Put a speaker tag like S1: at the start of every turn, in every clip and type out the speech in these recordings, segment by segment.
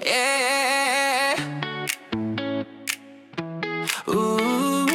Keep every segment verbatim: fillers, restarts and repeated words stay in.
S1: Yeah. Ooh,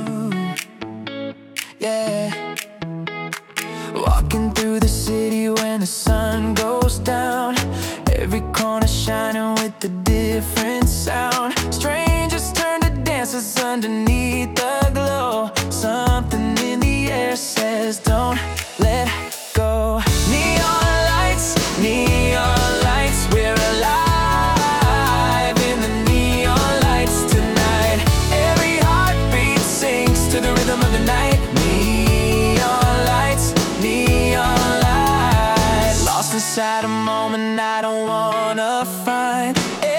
S1: yeah. Walking through the city when the sun goes down, every corner shining with a different sound. Strangers turn to dancers underneath the glow. Something in the air says don't let go. Neon lights, neon lights, we're alive in the neon lights tonight. Every heartbeat sings to the rhythm of the night. Neon lights, neon lights, lost inside a moment I don't wanna find.